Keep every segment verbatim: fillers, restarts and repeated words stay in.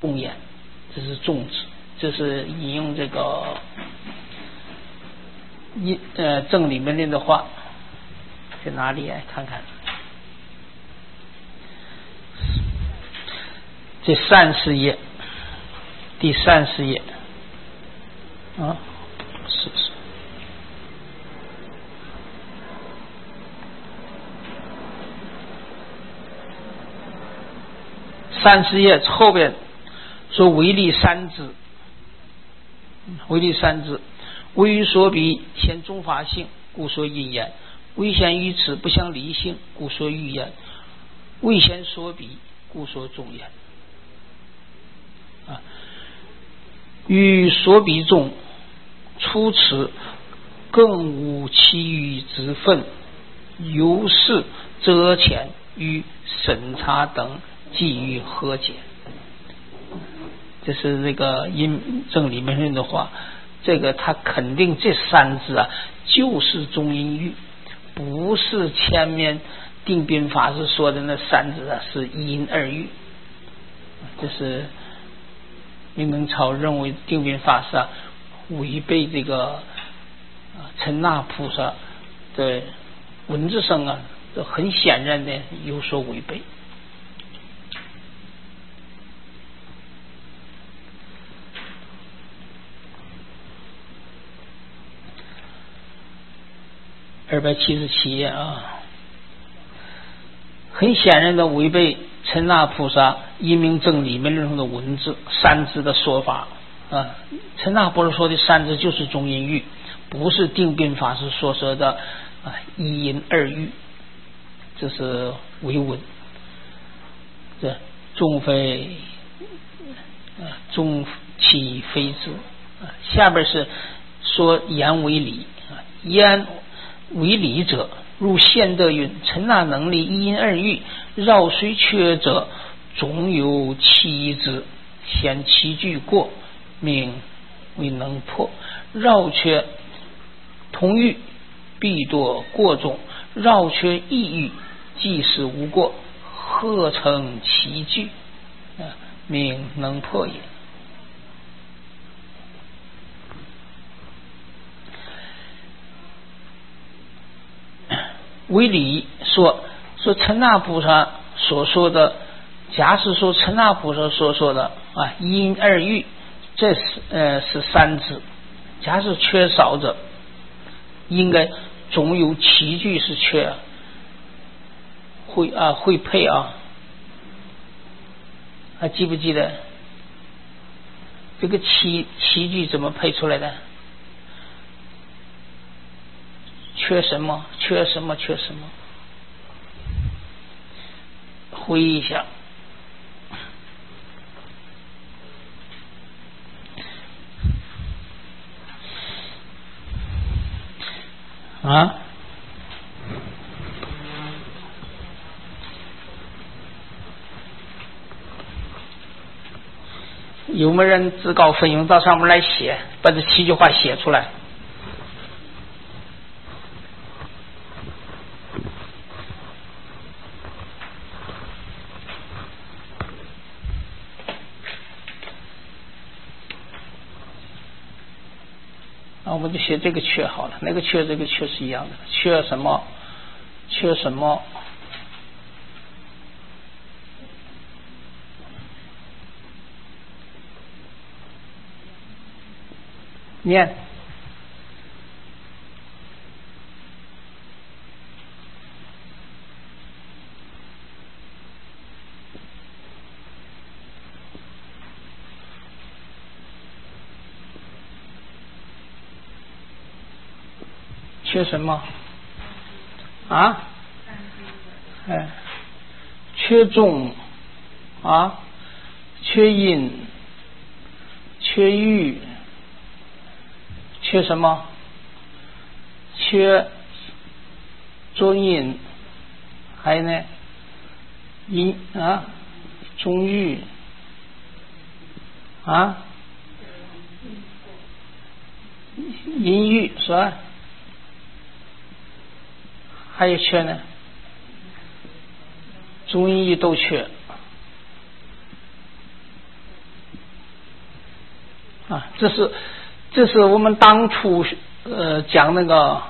重言，这是重字，这是引用这个一呃正里面的话，在哪里来看看？这三十页，第三十页啊，是是。三十页后边说为利三字，为利三字，为于所比先中法性，故说因言；为先于此不相离性，故说欲言；为先所比，故说中言。啊，与所比中，出此更无其余之分，由是遮遣与审查等基于和解。这是那个音正里面的话，这个他肯定这三字啊就是中音律，不是前面定宾法师说的那三字啊是一音二律。这是明明超认为定宾法师啊违背这个陈那菩萨的文字上啊很显然的有所违背。二百七十七页啊，很显然的违背陈那菩萨因明正里面中的文字三字的说法啊。陈那菩萨说的三字就是中音律，不是定宾法师所说的啊一音二律，这是为文。这中非啊中其非之啊，下边是说言为理啊，言为理者，如现德云：陈那能力一音二律，绕虽缺者，总有其之。先其句过，名为能破；绕缺同律，必多过重；绕缺异律，即使无过，合成其句，啊，名能破也。为理说说陈那菩萨所说的，假使说陈那菩萨所说的啊一音二律，这是呃是三字，假使缺少者，应该总有其句是缺，会啊会配啊，还记不记得这个其其句怎么配出来的？缺什么？缺什么？缺什么？回忆一下。啊？有没有人自告奋勇到上面来写，把这七句话写出来？我们就写这个缺好了，那个缺这个缺是一样的。缺什么？缺什么？念。缺什么啊？哎，缺中啊，缺阴，缺玉，缺什么？缺中阴，还有呢，阴啊，中玉啊，阴玉是吧？还有缺呢，中医都缺啊，这是这是我们当初呃讲那个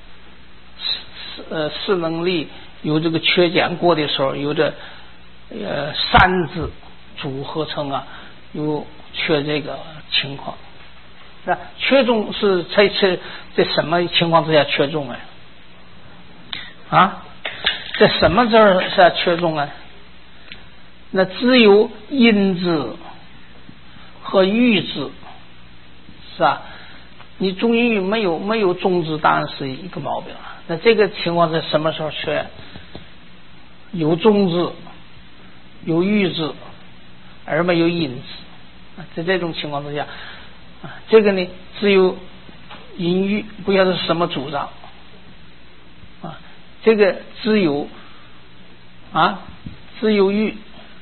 呃势能力有这个缺减过的时候，有着呃三字组合成啊，有缺这个情况。那缺重是在在在什么情况之下缺重啊？啊，在什么字儿下缺重啊？那只有阴字和玉字，是吧？你中音韵没有没有中字，当然是一个毛病了。那这个情况在什么时候缺？有中字，有玉字，而没有阴字。在这种情况之下，啊，这个呢只有音玉，不晓得是什么主张啊。这个只有啊，只有玉，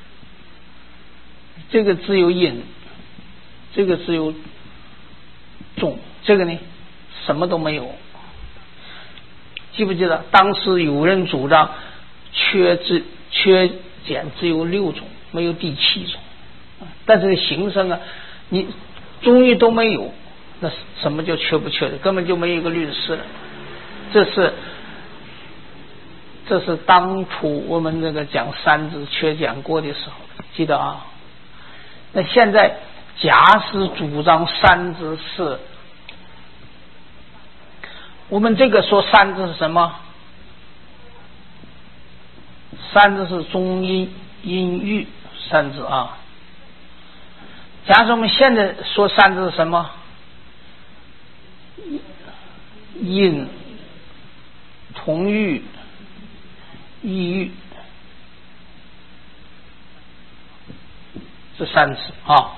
这个只有阴，这个只有重，这个呢什么都没有。记不记得当时有人主张缺只缺减只有六种，没有第七种，但是形声啊，你中医都没有，那什么叫缺不缺的？根本就没有一个律师。这是这是当初我们这个讲三字缺减过的时候，记得啊。那现在假使主张三字是，我们这个说三字是什么？三字是中音音韵三字啊。假设我们现在说三字是什么？阴同韵异韵，这三字啊。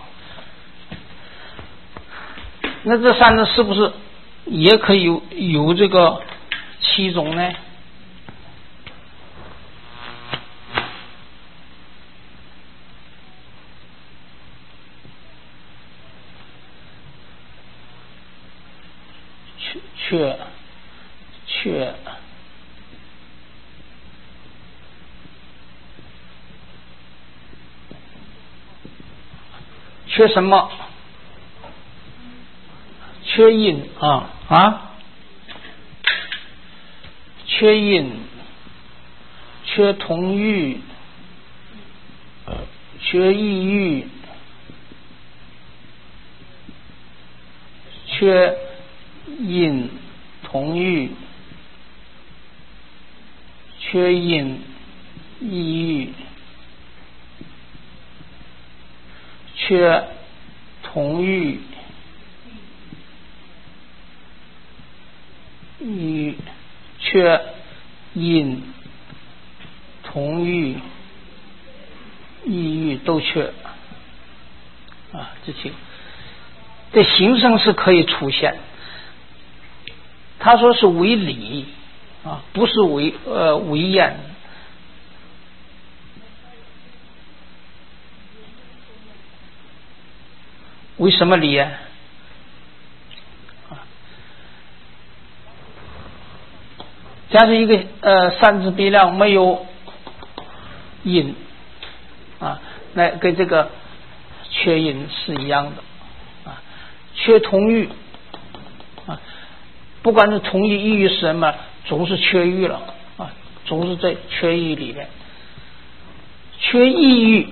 那这三字是不是也可以有有这个七种呢？缺缺缺什么？缺阴啊啊！缺阴，缺同韵，缺异韵，缺阴同韵，缺阴异韵，缺同韵与缺阴同韵异韵都缺啊，这些这形声是可以出现。他说是为理啊，不是为呃为言。为什么理啊？假设一个呃三字鼻梁没有音啊，那跟这个缺音是一样的啊，缺同韵啊，不管是同义异语是什么，总是缺韵了啊，总是在缺韵里面，缺异语，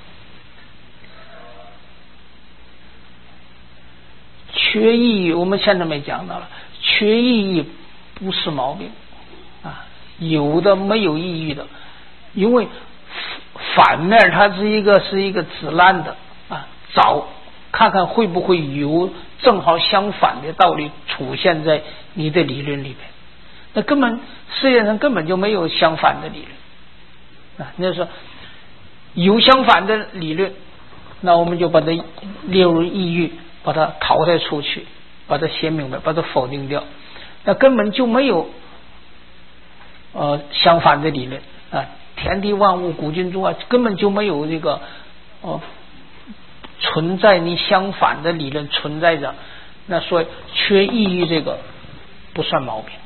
缺异语，我们现在没讲到了，缺异语不是毛病。啊，有的没有意义的，因为反面它是一个是一个自然的啊，找看看会不会有正好相反的道理出现在你的理论里面。那根本世界上根本就没有相反的理论啊，那说有相反的理论，那我们就把它列入意义，把它淘汰出去，把它写明白，把它否定掉，那根本就没有呃，相反的理论啊，天地万物古今中外根本就没有这个哦存在你相反的理论存在着，那所以缺意义这个不算毛病，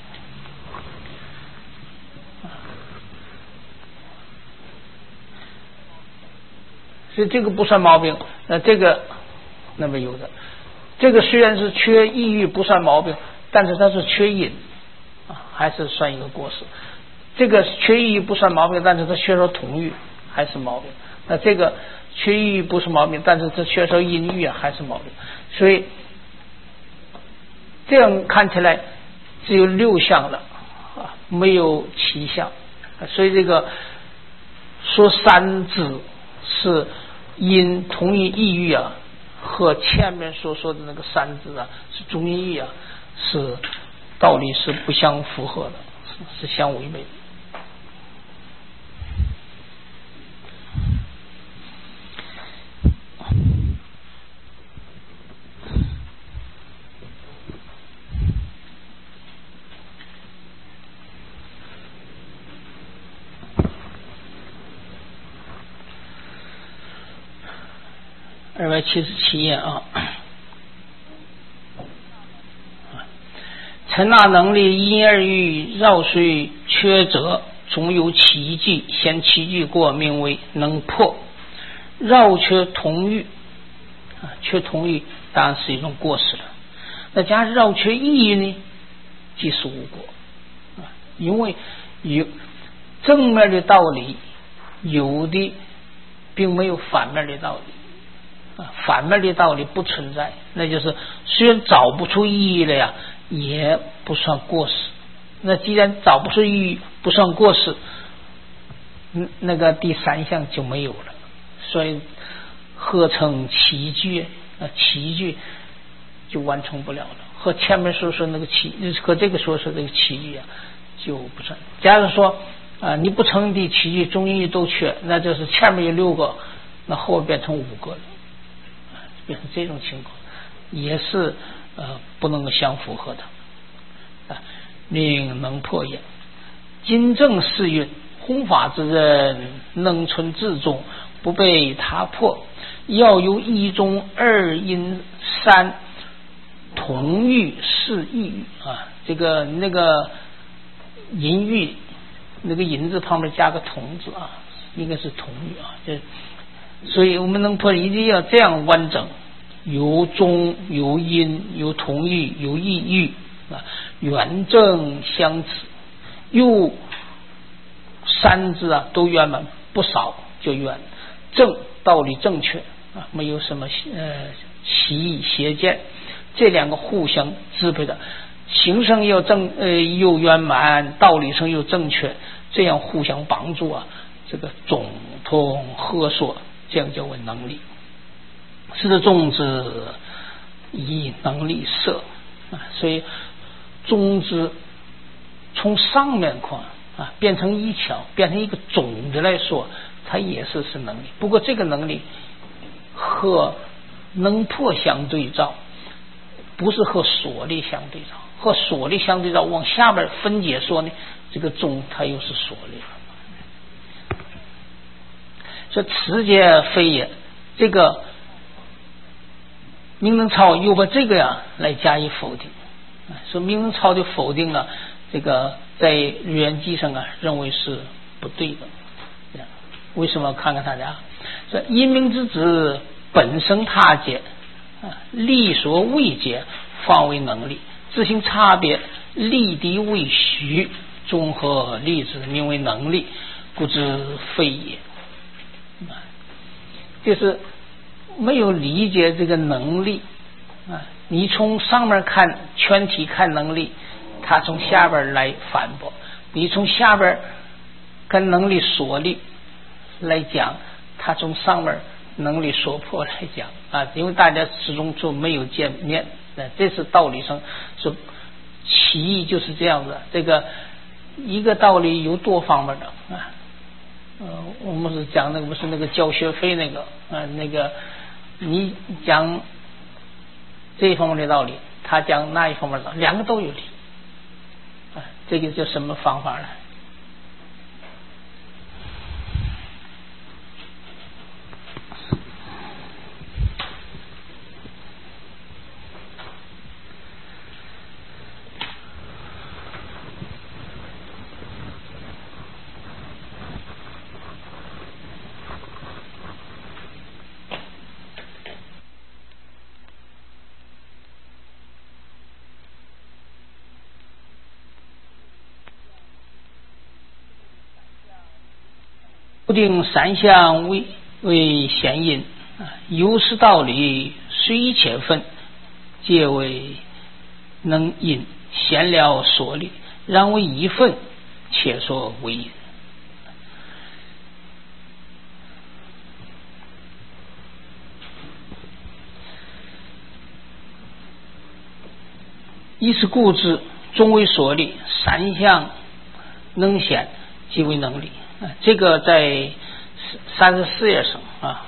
所以这个不算毛病。那这个那么有的这个虽然是缺抑郁不算毛病，但是它是缺阴啊，还是算一个过失。这个缺抑郁不算毛病，但是它缺少统御还是毛病。那这个缺抑郁不是毛病，但是它缺少阴郁还是毛病。所以这样看起来只有六项了啊，没有七项。所以这个说三支是阴同于抑郁啊，和前面所说的那个三支啊是中阴郁啊，是道理是不相符合的，是相违背的。二百七十七页啊，陈纳能力因而欲绕虽缺则，总有奇句，嫌奇句过，名为能破。绕缺同欲啊，缺同欲当然是一种过失了。那加绕缺抑郁呢，即是无过啊，因为有正面的道理，有的并没有反面的道理。啊，反面的道理不存在，那就是虽然找不出意义了呀，也不算过失。那既然找不出意义，不算过失，嗯，那个第三项就没有了。所以合成奇句啊，奇句就完成不了了。和前面说说那个奇，和这个说说这个奇句啊，就不算。假如说啊，你不成的奇句中英都缺，那就是前面有六个，那后面变成五个了。变成这种情况，也是呃不能相符合的啊。命能破也。今正是云：弘法之人，能存自重，不被他破。要有一中二阴三同欲是抑郁啊。这个那个淫欲，那个淫字旁边加个同字啊，应该是同欲啊。这所以我们能破一定要这样完整，有中有阴有同欲有抑郁啊，圆正相持，又三字啊都圆满，不少就圆正，道理正确啊，没有什么呃歧义邪见，这两个互相支配的，形上又正呃又圆满，道理上又正确，这样互相帮助啊，这个总通合说，这样叫为能力。是的，种子以能力摄啊，所以种子从上面看啊，变成一条，变成一个总的来说，它也是是能力。不过这个能力和能破相对照，不是和所力相对照。和所力相对照，往下边分解说呢，这个中它又是所力了。说持节非也，这个明能超又把这个呀来加以否定，说明能超的否定了，这个在语言机上啊认为是不对的。这样为什么？看看大家说因明之子本生他节啊，力所未解，方为能力。自行差别，力敌未虚，综合例子名为能力，故知非也。就是没有理解这个能力啊！你从上面看全体看能力，他从下边来反驳；你从下边跟能力所力来讲，他从上面能力所破来讲啊！因为大家始终就没有见面，这是道理上是歧义，就是这样子。这个一个道理有多方面的啊。呃，我们是讲那个不是那个交学费那个啊、呃，那个你讲这一方面的道理，他讲那一方面的道理，两个都有理啊，这个叫什么方法呢？ 固定三项为为显因，有识道理，随一切分，皆为能因，显了所理，然为一分，且说为因。一是固执，终为所理，三项能显，即为能理。这个在三十四页上啊，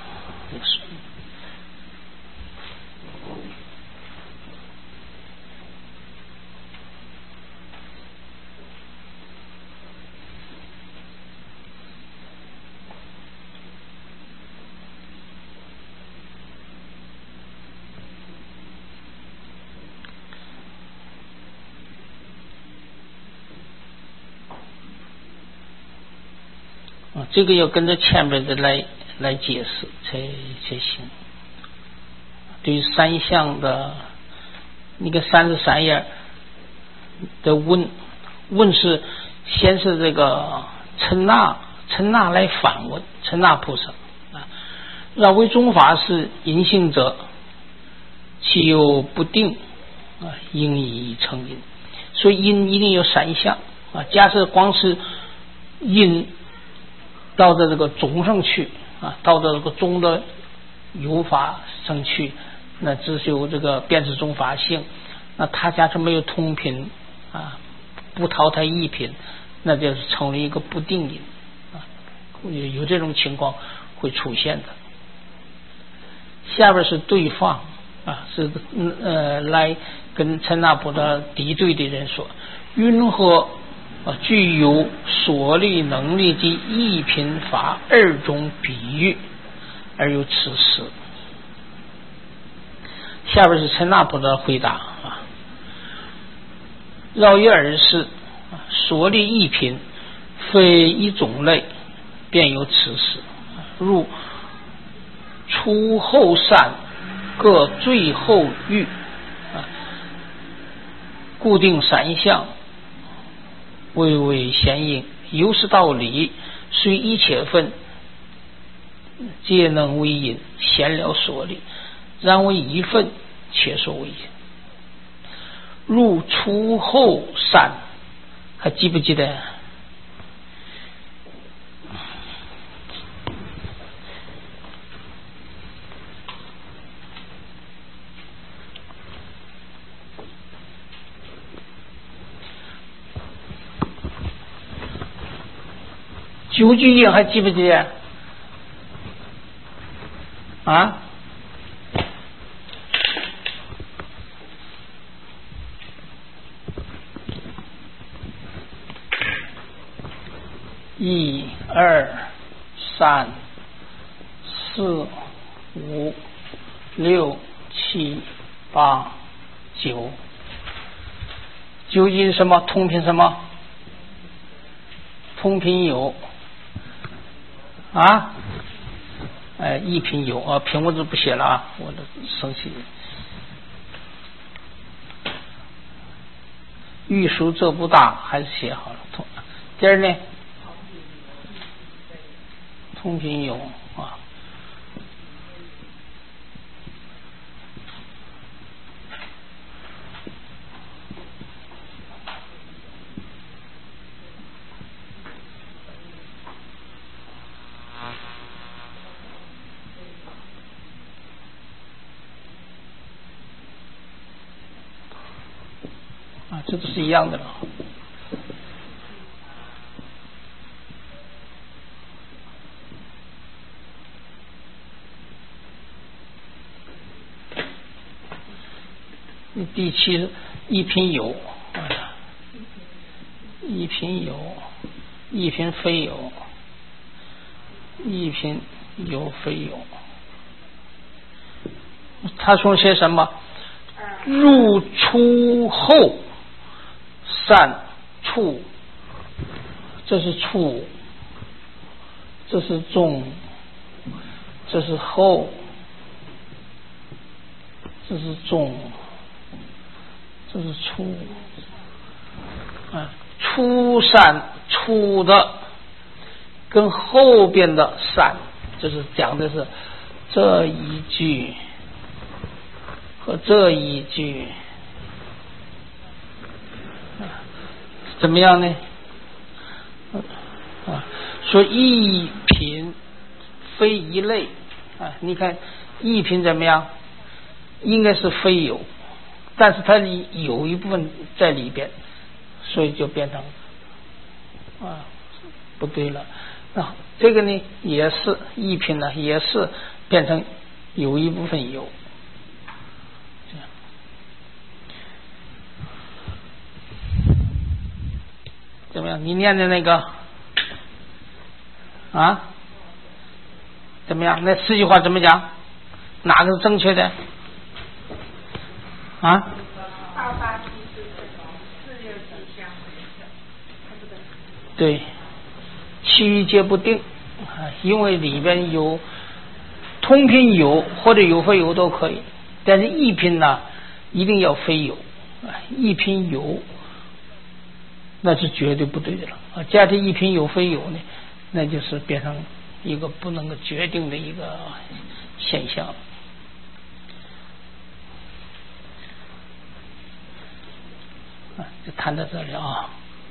这个要跟着前面的来来解释才才行。对于三项的，你看三十三页的问问是先是这个陈那陈那来反问陈那菩萨啊，若为宗法是因性者，其有不定啊，应以成因。所以因一定有三项啊，假设光是因到这这个宗上去啊，到这个宗的有法上去，那只是有这个辨识宗法性，那他家是没有同品啊，不淘汰异品，那就是成了一个不定因啊，有这种情况会出现的。下边是对方啊，是呃来跟陈那菩萨敌对的人说，云何具有所力能力及一品法二种比喻，而有此事。下边是陈那菩萨回答啊，绕一而是，所力一品非一种类，便有此事。如初后善，各最后欲，固定三项，为为显因，有识道理，虽一切分，皆能为因，显了所理，然为一分，且说为因。入初后善，还记不记得？九句印还记不记得啊？一二三四五六七八九，究竟什么？通品什么？通品有啊？哎，一品有啊，品我就不写了啊，我都生气。欲书这不大，还是写好了。通第二呢？通品有啊。啊，这都是一样的了。第七一品有，一品有，一品非有，一品有非有。他说些什么？入出后善处，这是处，这是中，这是后，这是中，这是出啊，出善出的跟后边的三，就是讲的是这一句和这一句怎么样呢？啊，说一品非一类啊，你看一品怎么样？应该是非有，但是它有一部分在里边，所以就变成啊不对了。啊，这个呢也是一品呢，也是变成有一部分有。这样怎么样？你念的那个啊？怎么样？那四句话怎么讲？哪个是正确的？啊？对，其余皆不定，因为里边有通品有或者有非有都可以，但是一品呢一定要非有，一品有那是绝对不对的了啊！加上一品有非有呢，那就是变成一个不能够决定的一个现象。啊，就谈到这里啊。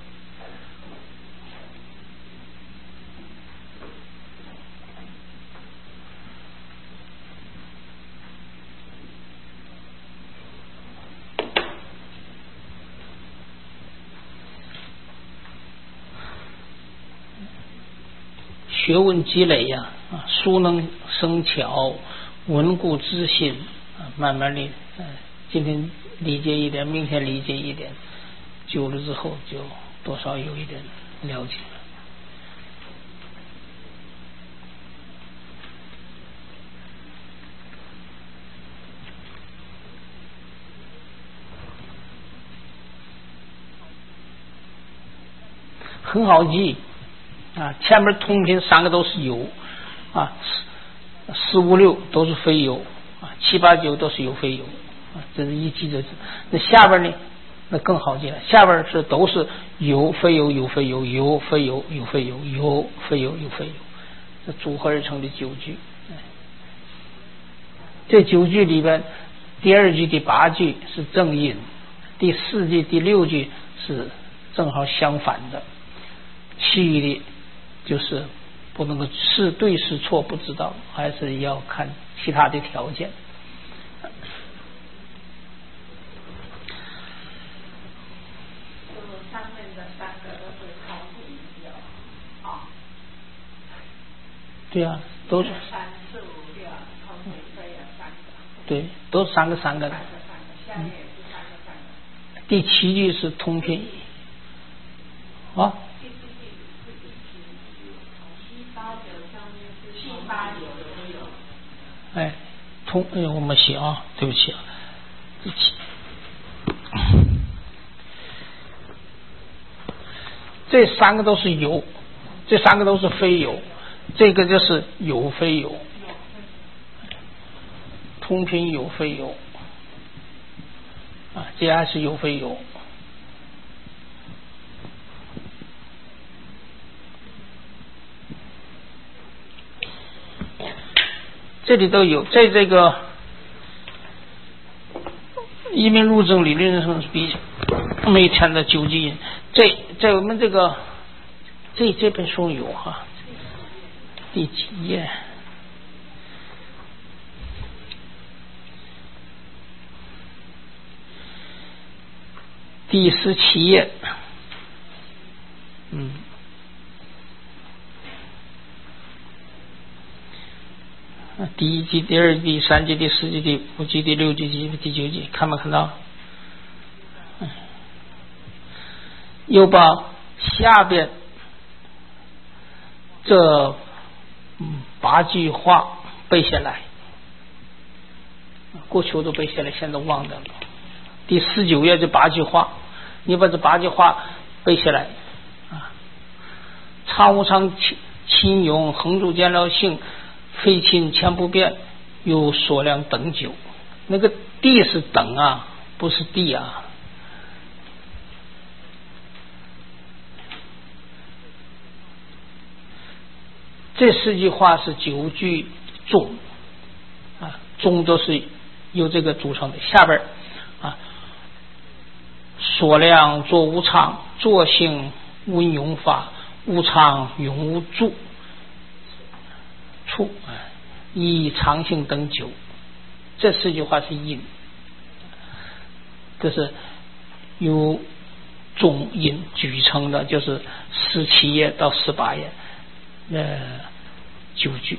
学问积累呀，啊，书能生巧，文故知新啊，慢慢的，嗯、啊，今天理解一点，明天理解一点，久了之后就多少有一点了解了。很好记啊，前面通品三个都是有啊，四四五六都是非有啊，七八九都是有非有啊，这是一记着。那下边呢，那更好记了，下边是都是有非有有非有有非有有非有有非有有非有，这组合而成的九句。这九句里边，第二句第八句是正音，第四句第六句是正好相反的，其余的就是不能够是对是错不知道，还是要看其他的条件。 上面的三个都是考古一样啊。 对啊，都是三四五六考古这样三个。 对，都是三个三个的。 三个三个，下面也是三个三个。 第七句是通品啊。哎，通哎，我没写啊，对不起啊，对不起。这三个都是有，这三个都是非有，这个就是有非有，通品有非有啊，这还是有非有。这里都有，在这个移民入证理论上是比每天的九级音，在在我们这个这这本书有哈、啊，第几页？第十七页，嗯。第一季、第二季、第三季、第四季、第五季、第六季、第第九季，看没看到？嗯，又把下边这嗯八句话背下来，过去我都背下来，现在忘掉了。第十九页这八句话，你把这八句话背下来啊！常无常，亲勇，横住见了性。非亲前不变，有所量等久。那个地是等啊，不是地啊。 这四句话是九句中啊，中都是由这个组成的。下边啊，所量作无常，作性温永法，无常永无住处，以常性等九。这四句话是印，这是由中印举成的，就是十七页到十八页，呃，九句。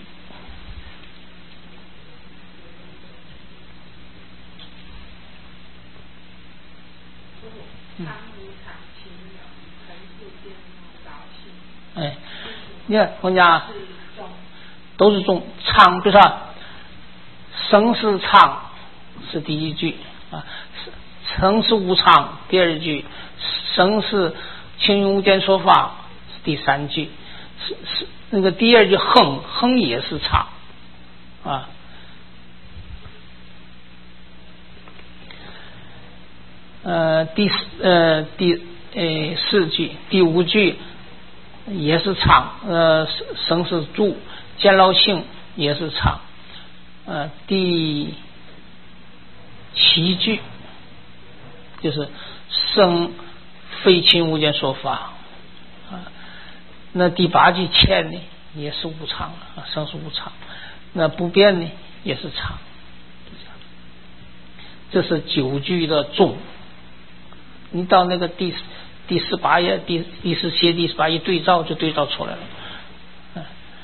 嗯。哎，你看我讲都是中常，比如说生是常是第一句啊，生是无常第二句，生是清云无间说法是第三句，是是那个第二句横横也是常啊。呃，第四呃第呃四句第五句也是常，呃生是住，见老性也是常，呃第七句就是生非清无间说法啊，那第八句欠呢也是无常啊，生是无常，那不变呢也是常，这是九句的中。你到那个第第十八页、第第十七页、第十八页对照就对照出来了。嗯，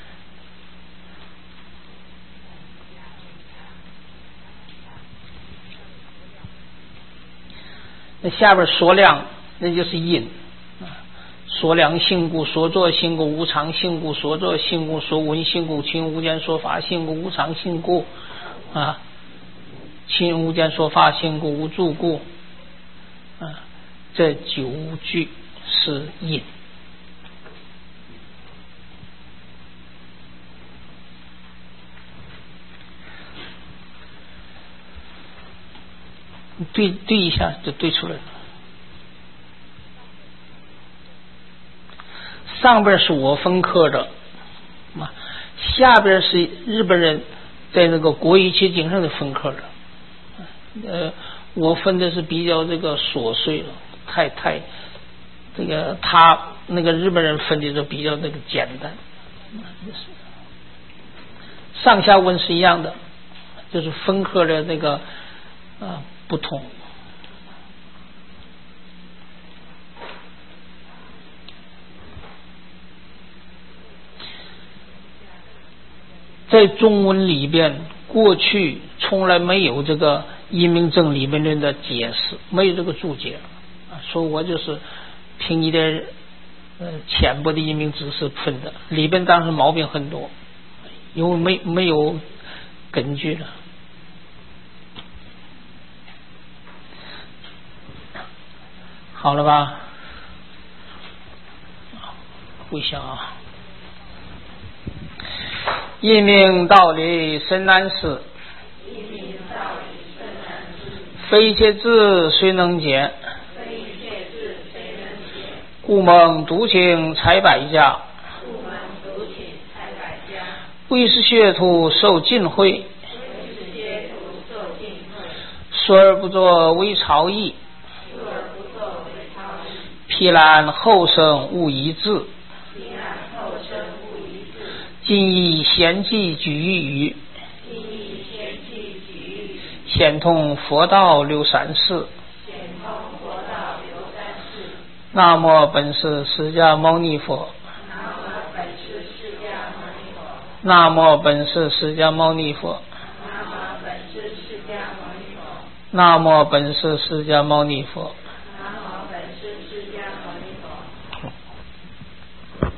那下边所量那就是因啊，所量性故，所作性故，无常性故，所作性故，所闻性故，清无间说法性故，无常性故啊，清无间说法性故，无住故啊。这九句是因，对对一下就对出来了。上边是我分科的，啊，下边是日本人在那个国语期经上的分科的，呃，我分的是比较这个琐碎了。太太，这个他那个日本人分的就比较那个简单，上下文是一样的，就是分科的那个啊不同。在中文里边，过去从来没有这个阴明正理论论的解释，没有这个注解。说我就是凭一点呃浅薄的阴明知识分的，里边当时毛病很多，因为没没有根据了。好了吧？回想啊，阴明道理深难识，非一切智谁能解？故蒙独请采百家，为是学徒受尽会，说而不作为朝议，披览后生勿一致，今以贤记举一语，显通佛道六三世。南无本师释迦牟尼佛。南无本师释迦牟尼佛。南无本师释迦牟尼佛。